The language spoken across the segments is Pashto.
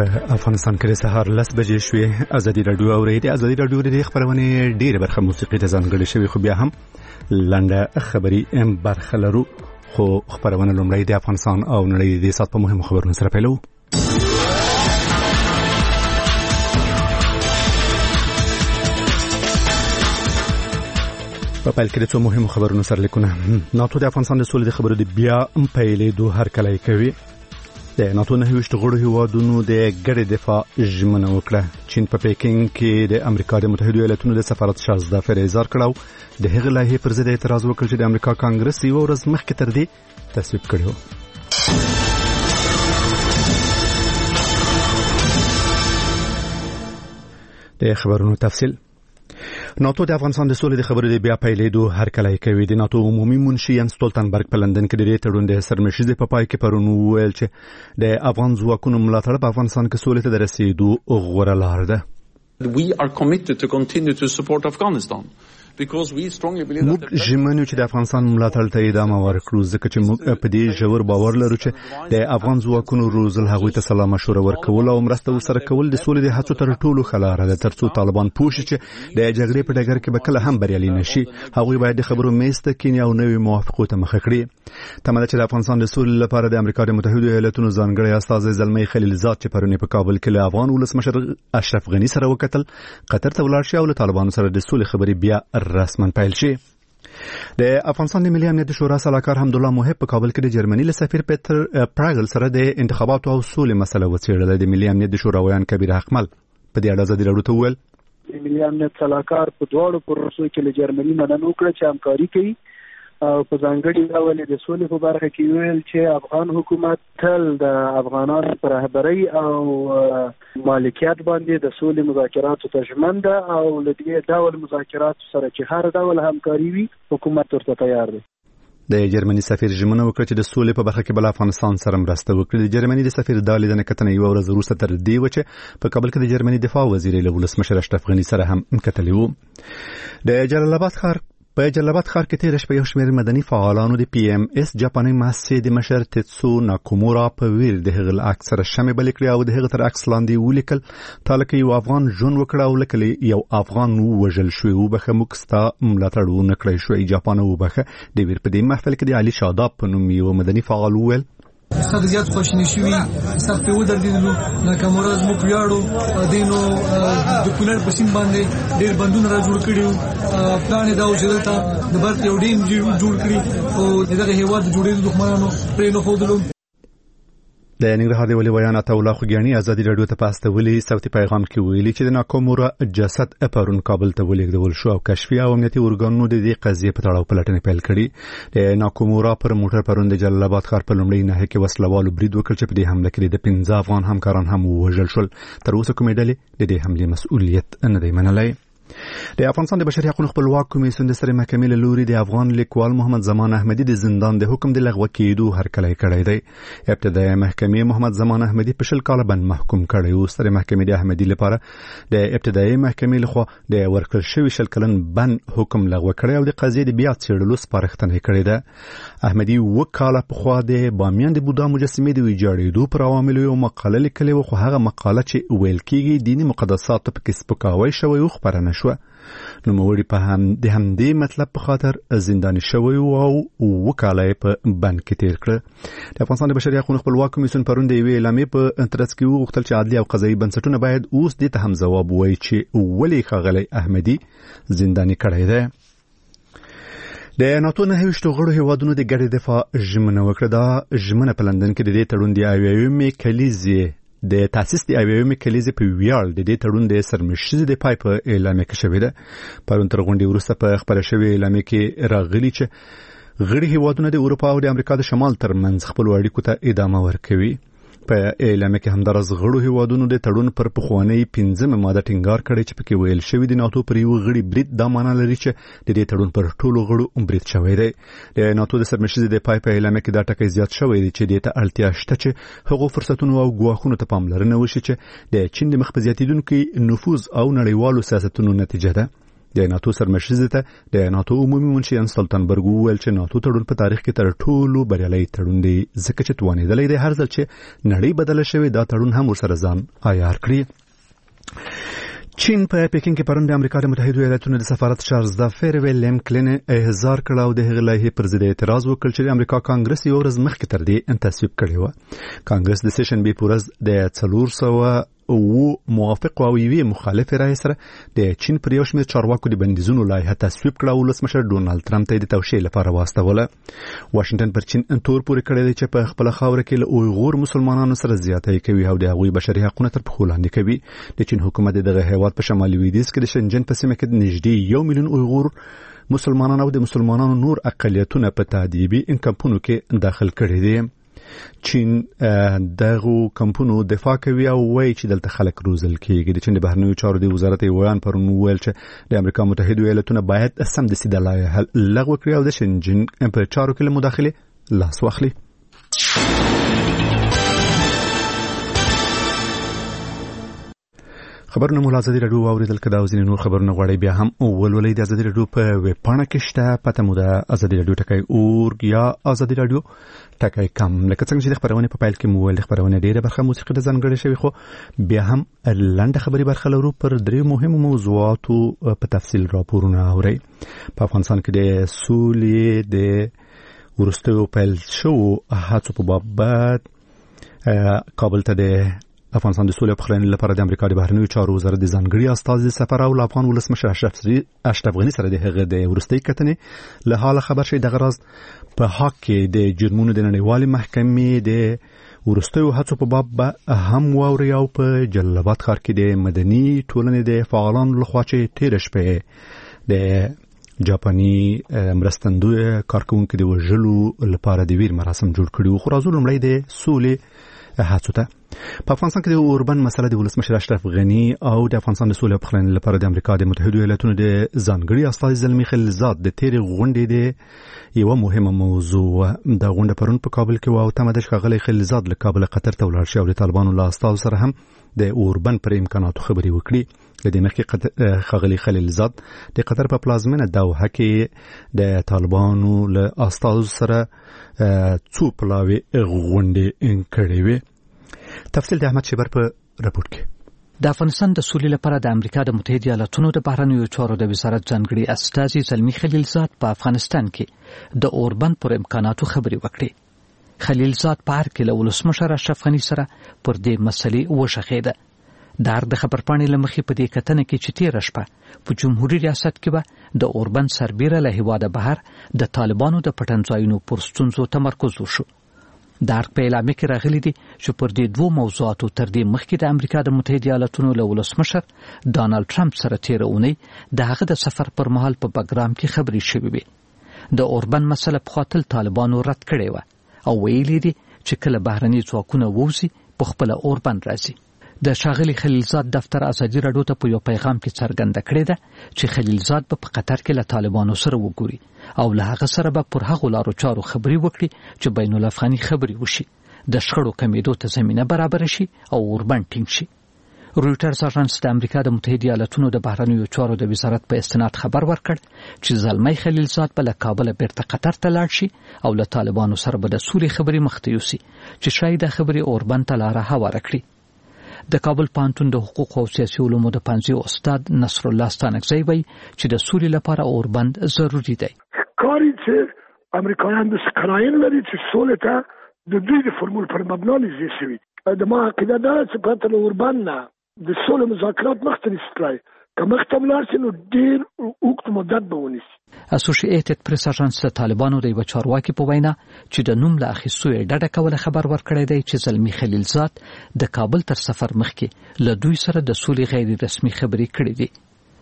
په افغانستان کې سهار 10 بجې شوې. ازادي راډیو او د ازادي راډیو د خبرونه ډیره برخه موسیقي ته ځانګړې شوی، خو بیا هم لنډه خبري برخه لرو. خو خبرونه لومړی د افغانستان او نړۍ د سات په مهمو خبرونو سره پیلو. په پیل کې د څو مهمو خبرونو سره لیکونه. ناتو د افغانستان د سولې د خبرو د بیا پیلېدو هرکلی کوي. د ناتو 9 غړو هیوادونو د ګډ دفاع ژمنه وکړه. چین په پیکینګ کې د امریکا د متحده ایالاتونو د سفارت شازده فریزر کړو. د هغه لایحې پر ضد اعتراض وکړ چې د امریکا کانګرس یو ورځ مخکې تر دې تصویب کړو. د خبرونو تفصیل. ناتو د افغانستان د سولې د خبرو د بیا پیلېدو هرکلی کوي. د ناتو عمومي منشي یانس ستولتنبرګ په لندن کې د دې تړون د سرمشیزې په پای کې پرون وویل چې د افغان ځواکونو ملاتړ په افغانستان کې سولې ته د رسیدو غوره لار ده. We are committed to continue to support Afghanistan because we strongly believe that موږ ژمنو چې د افغانستان ملاتړ ته ادامه ورکړو، ځکه چې موږ په دې ژور باور لرو چې د افغان ځواکونو روزل هغوی ته سلا مشوره ورکول او مرسته ورسره کول د سولې د هڅو تر ټولو ښه لاره ده، ترڅو طالبان پوه شي چې د جګړې په ډګر کې به کله هم بریالي نشي. هغوی باید د خبرو میز ته کینی او نوې موافقو ته مخه کړي. تمه ده چې د افغانستان د سولې لپاره د امریکا د متحده ایالاتونو ځانګړی استازی زلمي خلیلزاد چې پرون په کابل کې له افغان ولسمشر اشرف غنی سره وکتل، قطر ته ولاړ شي او له طالبانو سره د سولې خبرې بیا رسما پیل شي. د افغانستان د ملي امنیت د شورا سلاکار حمدالله محب په کابل کې د جرمني له سفیر پیټر پراګل سره د انتخاباتو او سولې مسله وڅېړله. د ملي امنیت د شورا ویان کبیر حقمل په دې اړه ازادي راډیو ته وویل د ملي امنیت سلاکار په دواړو پروسو کې له جرمني مننه وکړه چې همکاري کوي او په ځانګړي ډول د سولې په برخه کې ویل چې افغان حکومت تل د افغانانو پر رهبرۍ او مالکیت باندې د سولې مذاکراتو ته ژمن ده او له دې ډول مذاکراتو سره چې هر ډول همکاري وي حکومت ورته تیار دی. د جرمني سفیر ژمنه وکړه چې د سولې په برخه کې بل افغانستان سره مرسته وکړي. د جرمني د سفیر د لیدنې کتنې یو ورځ وروسته تر دې و چې په کابل کې د جرمني دفاع وزیر له ولسمشر اشرف غنی سره هم کتلی و. د جلال آباد ښار په جلال آباد ښار کې تیر شپه یو شمېر مدني فعالانو د پی ام اس جاپاني مؤسسې د مشر تیتسو ناکومورا په ویر د هغه عکس سره شمع بل کړی او د هغه تر عکس لاندې ولیکل تاله کې یو افغان ژوند وکړ او لکه یو افغان وژل شوی او بخه مکستا ملاتړ ونکړی شوی جاپان او بخه د ویر په دې محفل کې د علي شاداب په نوم یو مدني فعال وویل سخت زیات خوشنی شوی سخت په ودرېدلو ناکامورا زموږ ویاړو دینو د کولر په سیم باندې ډېر بندونه را جوړ کړي پلان دا و چې دلته د برت یو ډیم جوړ کړي او دغه هیواد جوړېدو دښمنانو پرې نه ښودلو. د ننګرهار د ولي ویان عطاالله خوګیاني ازادي راډیو ته پاستولي صوتي پیغام کې ویلي چې د ناکامورا جسد پرون کابل ته ولېږدول شو او کشفي او امنیتي ارګانونو د دې قضیې په تړاو پلټنې پیل کړې. د ناکامورا پر موټر پرون د جلال آباد ښار په لومړۍ ناحیه کې وسلوالو برید وکړ چې په دې حمله کې د 15 افغان همکاران هم ووژل شول. تر اوسه کومې ډلې د دې حملې مسؤلیت نه دی منلی. د افغانستان د بشري حقوقو خپلواک کمیسیون د سرې محکمې له لوري د افغان لیکوال محمد زمان احمدي د زندان د حکم د لغوه کېدو هرکلی کړی دی. ابتدایي محکمې محمد زمان احمدي په 20 کاله بند محکوم کړی و. سرې محکمې د احمدي لپاره د ابتدایي محکمې لخوا د ورکړل شوي 20 کلن بند حکم لغوه کړی او د قضیې د بیا څېړلو سپارښتنه کړې ده. احمدي 2 کاله پخوا د بامیان د بودا مجسمې د ویجاړېدو پر عواملو یو مقاله لیکلې و، خو هغه مقاله چې ویل کېږي دیني مقدساتو پکې سپکاوی شوی و خپره نه شوه. نوموړي په د همدې مطلب په خاطر زنداني شوی او 2 کاله په بند کې تیر کړ. د افغانستان د بشري حقوقو خپلواک کمیسیون پرون د یوې اعلامیې په ترڅ کې وغوښتل چې عدلي او قضایي بنسټونه باید اوس دې ته هم ځواب ووایي چې ولې ښاغلی احمدي زنداني کړی دی. د ناتو 9 غړو هیوادونو د ګډ دفاع ژمنه وکړه. دا ژمنه په لندن کې د دې تړون د اویایمې کلیزې د تاسیس د اویایمې کلیزې په ویاړ د دې تړون د سرمشیزې د پای په اعلامیه کې شوې ده. پرون تر غونډې وروسته په خبره شوې اعلامیه کې راغلي چې غړي هیوادونه د اروپا او د امریکا د شمال ترمنځ خپل اړیکو ته ادامه ورکوي. په اعلامیه کې همدارس غړو هیوادونو د تړون پر پخوانی 15 ماده ټینګار کړی چې پکې ویل شوی د ناتو پر یو غړي برید دا معنی لري چې د دې تړون پر ټولو غړو برید شوی دی. د ناتو د سرمشیزې د پای په اعلامیه کې دا ټکی زیات شوی دی چې د ته اړتیا شته چې هغو فرصتونو او ګواښونو ته پاملرنه وشي چې د چین د مخ په زیاتیدونکو نفوذ او نړیوالو سیاستونو نتیجه ده. د ناتو سرمشر ته د ناتو عمومي منشي سلطنبرګ وویل چې ناتو تړون په تاریخ کې تر ټولو بریالي تړون دی ځکه چې توانېدلی دی هر ځل چې نړۍ بدله شوې دا تړون هم ورسره ځان عیار کړي. چین په پیکینګ کې پرون د امریکا د متحده ایالاتونو د سفارت چارلز دافیر ویلیم کلین احضار کړ او د هغې لایحې پر ضد اعتراض وکړ چې د امریکا کانګرس یو ورځ مخکې تر دې تصویب کړی و. کانګرس د سیشنبې په ورځ د 400 موافق او یوې مخالف رایې سره د چین پر یو شمېر چارواکو د بندیزونو لایحه تصویب کړه او ولسمشر ډونالد ټرمپ ته د توشیح لپاره واستوله. واشنگټن پر چین تور پورې کړی دی چې په خپل خاوره کې له اویغور مسلمانانو سره زیاتې کوي او د هغوی بشري حقوقونه تر پښو لاندې کوي. د چین حکومت دغه هیواد په شمالي لویدیځ کې د شنجن په سیمه کې نږدې 1 میلیون اویغور مسلمانان او د مسلمانانو نور اقلیتونه په تعذیبي کمپونو کې داخل کړي دي. چین دغه کمپونو دفاع کوي او وایي چې دلته خلک روزل کیږي. د چین د بهرنیو چارو د وزارت ویان پرون ویل چې د امریکا متحده ایالاتونو باید سمدستي د لایحه لغوه کړي او د شنجن په چارو کې له مداخله لاس واخلي. خبرونه مو ازادي رادیو اوریدل کدا او ځینې نور خبرونه غواړي بیا هم ولولئ د ازادي رادیو په ویب پاڼه کې شته پته مو د ازادي رادیو ټکای اورګ یا ازادي رادیو ټکای کم لکه څنګه چې د خبرونه په پایل کې مو ول خبرونه ډیره برخه موسیقي د ځانګړې شوی خو بیا هم لنډه خبري برخه لرو پر درې مهمو موضوعاتو په تفصیل راپورونه اوري. په افغانستان کې د سولې د ورستیو پیل شو هڅو په باب کابل ته د افغانستان د سولې پخلنې لپاره د امریکا د بهرنیو چارو وزارت د ځانګړي استازي سفر او افغان ولسمشر اشرف غني سره د هغه د ورستۍ کتنې له حاله خبر شي د غرض په حق کې د جرمونو د نړیوالې محکمې د ورستیو هڅو په باب هم واوري او په جلال آباد ښار کې د مدني ټولنې د فعالانو لخوا چې تیر شپه د جاپاني مرستندوی کارکونکو د وژلو لپاره د ویر مراسم جوړ کړي خو راځو لومړی د سولې هڅو ته. په افغانستان کې د اوربن مسله د ولسمشر اشرف غني او د افغانستان د سولې پخلنې لپاره د امریکا د متحده ایالاتونو د ځانګړي استازي زلمی خلیلزاد د تیر غونډې د یو مهمه موضوع د غونډه پرون په کابل کې او تمدش غلي خلیلزاد له کابل قطر ته ولاړ شو او د طالبانو له استازو سره هم د اوربن پر امکاناتو خبري وکړي. د دې مخکې خغلی خلیلزاد د قطر په پلازمینه دوحه کې د طالبانو له استازو سره څو پلاوي غونډې کړې وي. تفصیل د احمد شیبر په راپور کې. د افغانستان د سولې لپاره د امریکا د متحده ایالاتونو د بهرنیو چارو د وزارت ځانګړي استازي زلمی خلیلزاد په افغانستان کې د اوربن پر امکاناتو خبري وکړي. خلیلزاد په هر کې له ولسمشر اشرف غني سره پر دې مسلې وشخېده. د خبرپاڼې لمخې په دې کتنه کې چې تیر شپه په جمهوریت ریاست کې به د اوربن سربیره له هیواده بهر د طالبانو د پټنځایونو پر ستونزو تمرکز وشو. د په اعلامیه کې راغلي دي چې پر دې دوه موضوعاتو تر دې مخکې د امریکا د متحده ایالاتونو له ولسمشر ډانلډ ټرمپ سره تیر اونۍ د هغه د سفر پر مهال په بګرام کې خبري شوې وي. د اوربن مسله په خاطر طالبانو رد کړې و او ویلي دي چې کله بهرني ځواکونه ووزي په خپل اوربن راځي. د شاغلي خلیلزاد دفتر ازادي رادیو ته په یو پیغام کې څرګنده کړې ده چې خلیلزاد په قطر کې له طالبانو سره وګوري او له هغه سره به پر هغو لارو چارو خبري وکړي چې بین الافغاني خبري وشي، د شخړو کمیدو ته زمينه برابر شي او اوربن ټینګ شي. رویټرز اژانس د امریکا د متحده ایالاتونو د بهرنیو چارو د وزارت په استناد خبر ورکړ چې زلمی خلیلزاد په کابل بیرته قطر ته لاړ شي او له طالبانو سره به د سولې خبري مخته یوسي چې شاید د خبري اوربن ته لاره هواره کړي. د کابل پوهنتون د حقوق او سیاسي علومو د پنځه استاد نصر الله ستانکزی وایي چې د سولې لپاره اوربند ضروری دی. کاری چې امریکایان د سکراین لري چې سولې ته د دوی د فرمول پر مبنا لیږي شوی. د ما عقیده ده چې پاتل اوربند نه د سولې مذاکرات مختلف کړای کمختم لارسي نو ډیر وخت مدت به ونیسي. اسوسییټډ پریس اژانس د طالبانو د یو چارواکي په وینا چې د نوم له اخیستو ډډه کوله خبر ورکړی دی چې زلمی خلیلزاد د کابل تر سفر مخکې له دوی سره د سولې غیر رسمي خبرې کړې دي.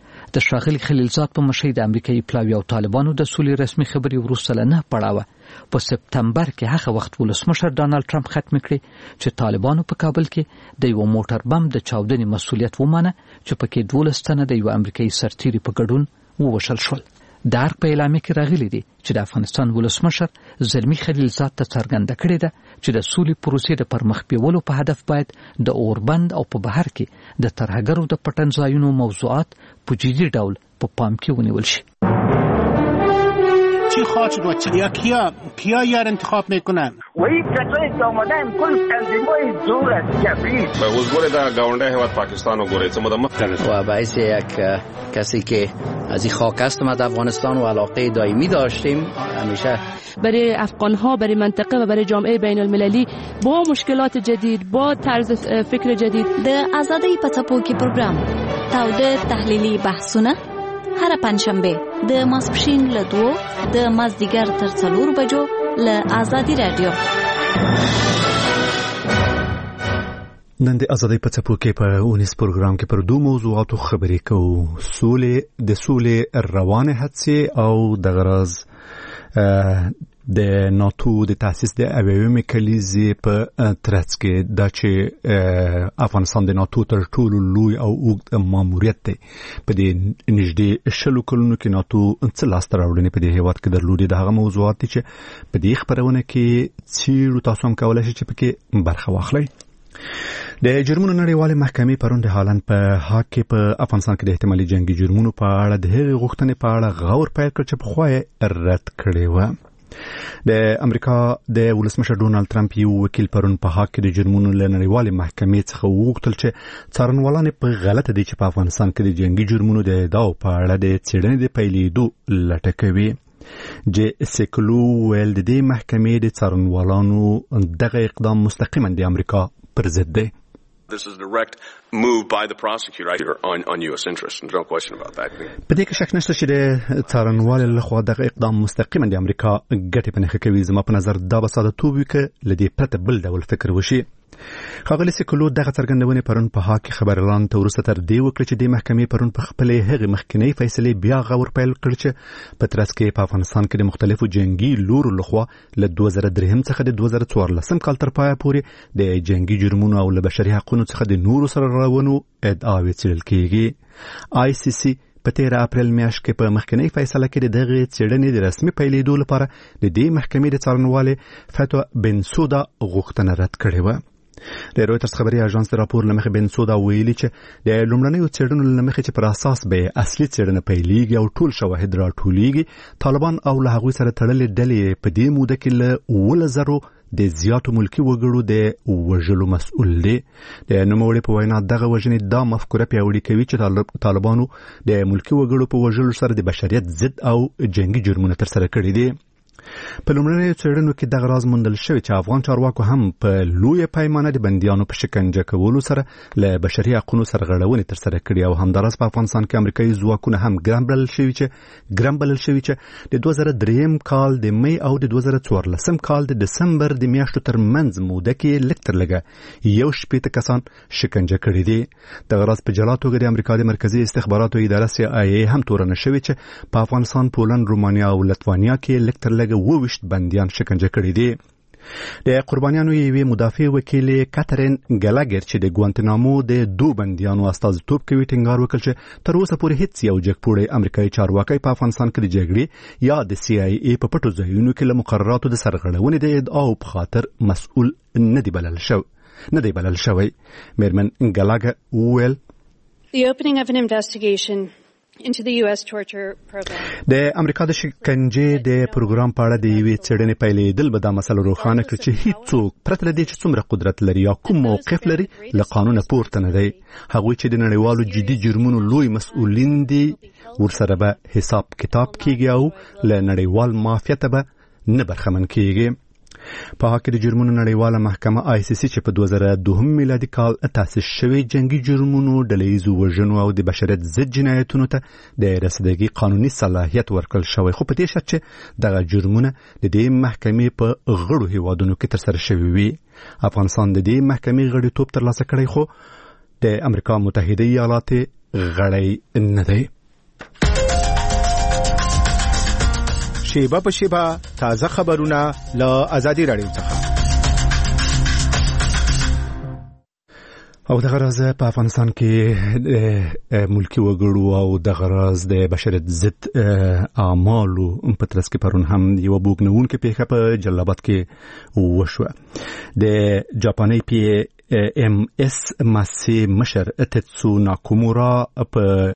د شاغلي خلیلزاد په مشرۍ د امریکایي پلاوی او طالبانو د سولې رسمي خبرې وروسته نه پړاوه په سپتمبر کې هغه وخت ولسمشر ډانلډ ټرمپ ختم کړي چې طالبانو په کابل کې د یو موټر بم د چاودنې مسؤلیت ومانه چې پکې 12 تنه د یو امریکایي سرتیري په ګډون ووژل شول. د ارګ په اعلامیه کې راغلي دي چې د افغانستان ولسمشر زلمی خلیلزاد ته څرګنده کړې ده چې د سولې پروسې د پرمخ بیولو په هدف باید د اوربند او په بهر کې د ترهګرو د پټن ځایونو موضوعات په جدي ډول په پام کې ونیول شي. چی خواهد شد و کیا یار انتخاب میکنن؟ و این کسایی که آمدن کل تنظیم‌های زور است جبری. حضور در گاونده حیوات پاکستان و گوره چه مدام مختلف و باعث یک کسی که از این خاک است ما در افغانستان و علاقه دائمی داشتیم همیشه برای افغان‌ها، برای منطقه و برای جامعه بین المللی با مشکلات جدید، با طرز فکر جدید. د آزادۍ په څپو کې پروګرام تاوده تحلیلي بحثونه هر پنځشنبه د ماسپښین له 2 د مازدیګر تر 4 بجو له آزادي رادیو. نن د آزادۍ په څپو کې په اونیس پروګرام کې پر دوه موضوعاتو خبرې کوو. د سولې روانه هڅې او د غرض د ناتو د تاسیس د اویمې کلیزې په ترڅ کې دا چې افغانستان د ناتو تر ټولو لوی او اوږد ماموریت دی. په دې نږدې 20 کلونو کې ناتو څه لاسته راوړنې په دې هیواد کې درلودې. د هغه موضوعات دي چې په دې خبرونه کې څیړو تاسو هم کولی شئ چې پکې برخه واخلئ. د جرمونو نړیوالې محکمې پرون د هالند په هاګ کې په افغانستان کې د احتمالي جنگي جرمونو په اړه د هغې غوښتنې په اړه غور پیل کړ چې پخوا یې رد کړې وه. د امریکا د ولسمشر ډونالد ټرمپ یو وکیل پرون په هاګ کې د جرمونو له نړیوالې محکمې څخه وغوښتل چې څارنوالان په غلطه دي چې په افغانستان کې د جنگي جرمونو د ادعاو په اړه د څېړنې د پیلېدو لټه کوي. جې سیکلو ویل د دې محکمې د څارنوالانو دغه اقدام مستقیما د امریکا پر ضد دی. This is a direct move by the prosecutor on U.S. interests. There's no question about that. په دې کې شک نشته چې د څارنوالو لخوا دغه اقدام مستقیما د امریکا ګټې په نښه کوي. زما په نظر دا به ساده توب وي که له دې پرته بل ډول فکر وشي. ښاغلي سیکلو دغه څرګندونې پرون په هاګ کې خبريالانو ته وروسته تر دې وکړه چې د محکمې پرون په خپلې هغې مخکینۍ فیصلې بیا غور پیل کړ چې په ترڅ کې په افغانستان کې د مختلفو جنگي لورو لخوا له 2003 څخه د 2014 کال تر پایه پورې د جنگي جرمونو او له بشري حقوقو څخه د نورو سره روانو ادعاوې څېړل کېږي. ICC په 13 اپریل میاشت کې په مخکینۍ فیصله کې دغه څېړنې د رسمي پیلېدو لپاره د دې محکمې د څارنوالې فتوا بنسودا غوښتنه رد کړې وه. د رویټرز خبري اژانس د راپور لمخې بنسودا ویلي چې د لومړنیو څېړنو لمخې چې پر اساس به اصلي څېړنه پیلېږي او ټول شواهد راټولېږي، طالبان او له هغوی سره تړلې ډلې په دې موده کې له 10,000 د زیاتو ملکی وګړو د وژلو مسؤل دي. د نوموړي په وینا دغه وژنې دا مفکوره پیاوړې کوي چې طالبانو د ملکی وګړو په وژلو سره د بشریت ضد او جنگي جرمونه ترسره کړي دي. په لومړنیو څېړنو کې دغه راز موندل شوی چې افغان چارواکو هم په لویه پیمانه د بندیانو په شکنجه کولو سره له بشري حقوقو سرغړونې ترسره کړي او همداراز په افغانستان کې امریکایي ځواکونه هم ګرم بلل شوي چې د 2003 کال د می او د 2014 کال د دسمبر د میاشتو ترمنځ موده کې لږ تر لږه 1 کسان شکنجه کړي دي. دغه راز په جلا توګه د امریکا د مرکزي استخباراتو اداره CIA هم تورنه شوې چې په افغانستان، پولند، رومانیا او لتوانیا کې لږ تر لږه 20 بندیان شکنجه کړي دي. د قربانیانو یوې مدافع وکیل کاترین ګلاګر چې د ګوانتنامو د 2 بندیانو استازیتوب کوي ټینګار وکړ چې تر اوسه پورې هیڅ یو جګپوړی امریکایي چارواکي په افغانستان کې د جګړې یا د CIA په پټو ځایونو کې له مقرراتو د سرغړونې د ادعاو په خاطر مسؤل نه دی بلل شوی. میرمن ګلاګر وویل The opening of an investigation into the US torture program. د امریکا د شکنجې د پروګرام په اړه د یوې څېړنې پیلېدل به دا مسله روښانه کړي چې هیڅوک پرته له دې چې څومره قدرت لري یا کوم موقف لري له قانونه پورته نه دی. هغوی چې د نړیوالو جدي جرمونو لوی مسؤلین دي ورسره به حساب کتاب کیږي او له نړیوال مافیا ته به نه برخمن کیږي. په هغه کې د جرمونو نړیواله محکمه ICC چې په 2002 میلادي کال تاسیس شوی جنگي جرمونو، ډلهییزو وژنو او د بشریت ضد جنایتونو ته د رسیدګۍ قانوني صلاحیت ورکړل شوی، خو په دې شرط چې دغه جرمونه د دې محکمې په غړو هیوادونو کې ترسره شوي وي. افغانستان د دې محکمې غړیتوب ترلاسه کړی خو د امریکا متحده ایالات غړی نه دی. شیبه په شیبه تازه خبرونه له آزادي رادیو څخه. او د غرض په افغانستان کې ملکی وګړو او د غرض د بشریت ضد اعمالو په ترڅ کې پرون هم یو بوګنونکو پیښه په جلابات کې وشوه د جاپاني پی ام اس ماسي مشر تتسو ناکومورا په